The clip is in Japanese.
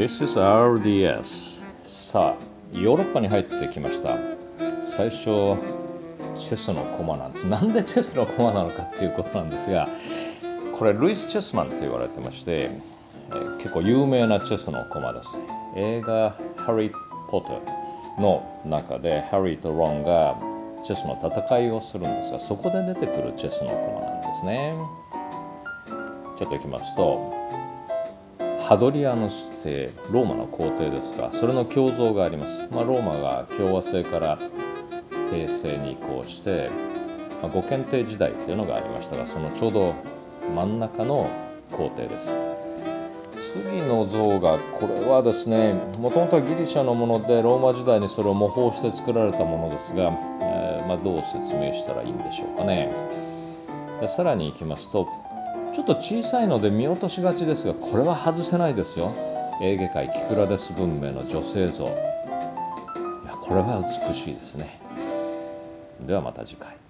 This is RDS。 さあ、ヨーロッパに入ってきました。最初チェスの駒なんです。なんでチェスの駒なのかっていうことなんですが、これルイス・チェスマンと言われてまして、結構有名なチェスの駒です。映画ハリー・ポッターの中でハリーとロンがチェスの戦いをするんですが、そこで出てくるチェスの駒なんですね。ちょっといきますと、ハドリアヌス帝、ローマの皇帝ですが、それの胸像があります。ローマが共和制から帝政に移行して、五検定時代というのがありましたが、そのちょうど真ん中の皇帝です。次の像が、これはですね、もともとはギリシャのもので、ローマ時代にそれを模倣して作られたものですが、どう説明したらいいんでしょうかね。でさらにいきますと、ちょっと小さいので見落としがちですが、これは外せないですよ。エーゲ海キクラデス文明の女性像。いや、これは美しいですね。ではまた次回。